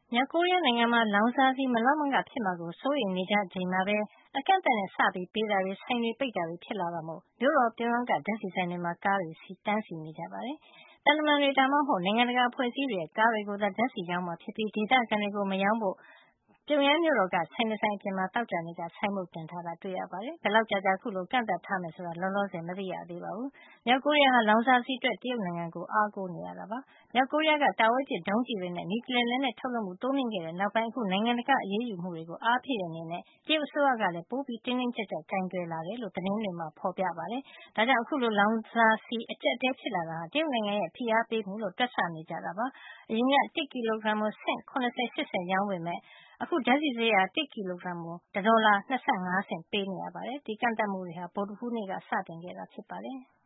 မြောက်ကိုရီးယားနိုင်ငံမှာ လောင်စာဆီမလောက်မငဖြစ်မှာကို စိုးရိမ်နေကြချိန်မှာပဲ အကန့်အသတ်နဲ့စပြီးပေးတာတွေ၊ ဆိုင်တွေပိတ်တာတွေဖြစ်လာတာမို့ မြို့တော်ပြုံယမ်းက ဓါတ်ဆီဆိုင်တွေမှာ ကားတွေတန်းစီနေကြပါတယ်။ သံတမန်တွေ ဒါမှမဟုတ် နိုင်ငံတကာအဖွဲ့အစည်းတွေရဲ့ ကားတွေကိုသာ ဓါတ်ဆီရောင်းမှာဖြစ်ပြီး ဒေသခံတွေကိုမရောင်းဖို့ ပြုံယမ်းမြို့တော်က ဆိုင်တဆိုင်အပြင်မှာ သောကြာနေ့က ဆိုင်းဘုတ်တင်ထားတာ တွေ့ရပါတယ်။ ဘယ်လောက်ကြာကြာ အခုလို ကန့်သတ်ထားမယ်ဆိုတာ လောလောဆယ် မသိရသေးပါဘူး။ မြောက်ကိုရီးယားဟာ လောင်စာဆီအတွက် တရုတ်နိုင်ငံကို အားကိုးနေရတာပါ။ မြောက်ကိုရီးယားက တာဝေးပစ်ဒုံးကျည်တွေနဲ့ နျူကလီယားလက်နက်ထုတ်လုပ်မှု တိုးမြှင့်ခဲ့တဲ့နောက်ပိုင်း အခု နိုင်ငံတကာအရေးယူမှုတွေကို အားဖြည့်တဲ့အနေနဲ့ တရုတ်အစိုးရကလည်း ပိုပြီး တင်းတင်းကြပ်ကြပ် ကိုင်တွယ်လာတယ်လို့ သတင်းတွေမှာ ဖေါ်ပြထားပါတယ်။ ဒါကြောင့် အခုလို လောင်စာဆီအကျပ်အတည်းဖြစ်လာတာဟာ တရုတ်နိုင်ငံရဲ့ ဖိအားပေးမှုလို့ တွက်ဆနေကြတာပါ။ အရင်က ၁ ကီလိုဂရမ်ကို ဆင့် ၇၀ - ၈၀ ရောင်းပေမယ့် အခု ဓါတ်ဆီဈေးဟာ ၁ ကီလိုဂရမ်ကို $1.25 ပေးနေရပါတယ်။ ဒီကန့်သတ်မှုတွေဟာ ဗုဒ္ဓဟူးနေ့က စတင်ခဲ့တာဖြစ်ပါတယ်။